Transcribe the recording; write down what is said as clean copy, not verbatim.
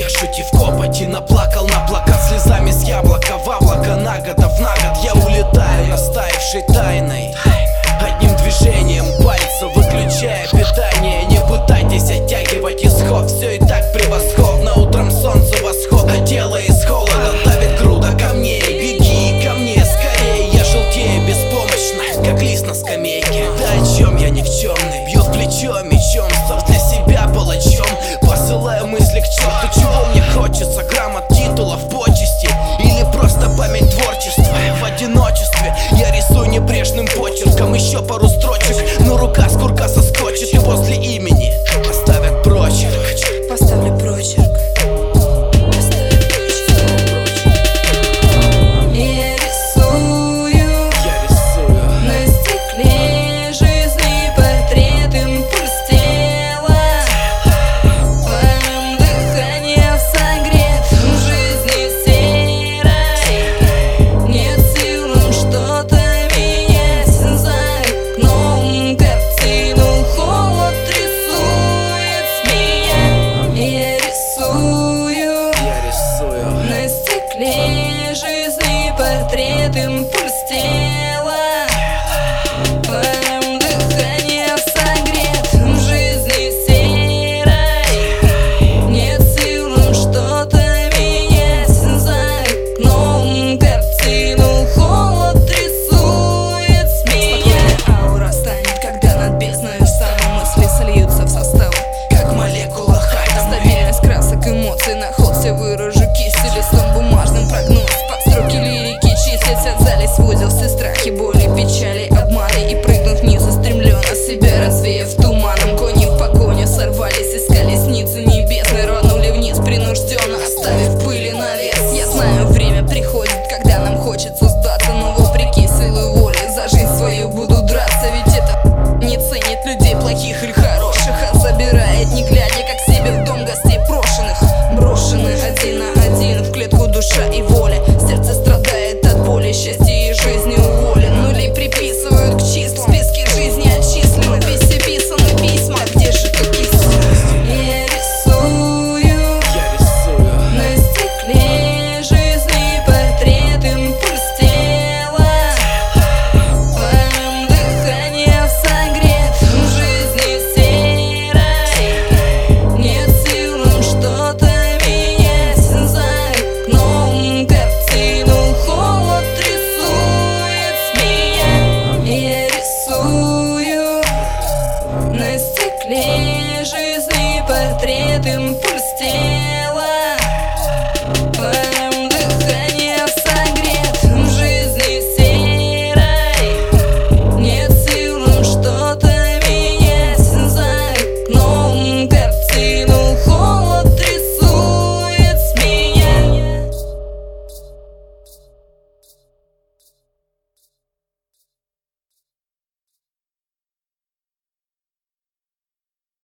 шутив копоть и наплакал на плакат слезами с яблока в облако. На годов на год я улетаю растаявшей тайной, одним движением пальца выключая питание. Не пытайтесь оттягивать исход, все и так превосходно. Утром солнце восход, а тело из холода давит груда камней. Беги ко мне скорее, я желтею беспомощно, как лист на скамейке. Да о чем я никчемный, бьет в плечо мечом, став для себя палачом. Посылаю мысли к черту, чего мне хочется: грамот, титулов, почести или просто память творчества. В одиночестве я рисую небрежным почерком еще пару строчек, но рука с курка соскочит, и возле имени поставят прочерк. Поставлю прочерк. Жизни портрет, импульс тела, твоим дыханием согрет. В жизни серой нет сил нам что-то менять. За окном картину холод рисует смея. Аура станет, когда над бездною самой мысли сольются в состав, как молекула хайта. Стабильность красок, эмоций на ход все выражу кистью, листом бумажным прогноз. Строки лирики чистят, связались в узел все страхи, боли, печали, обманы. И прыгнув вниз, устремленно себя развеяв туманом. Кони в погоню сорвались из колесницы небесной, рванули вниз принужденно, оставив пыли навес. Я знаю, время приходит, когда нам хочется сдаться, но вопреки силы воли за жизнь свою буду драться. Ведь это не ценит людей плохих или хороших, а забирает, не глядя, как себе в дом гостей брошенных. Брошены один на один в клетку душа и воля. Сердце страдает от боли, счастье и жизни уволен. Нули приписывают к числам, списки жизни отчислены. Весь писаны письма, где же ты кисть? Я рисую на стекле жизни портрет, импульс тела, твоим дыханием согрет. В жизни серой нет сил нам что-то менять. За окном картину холод рисует смея. Я рисую на стекле жизни портрет, импульс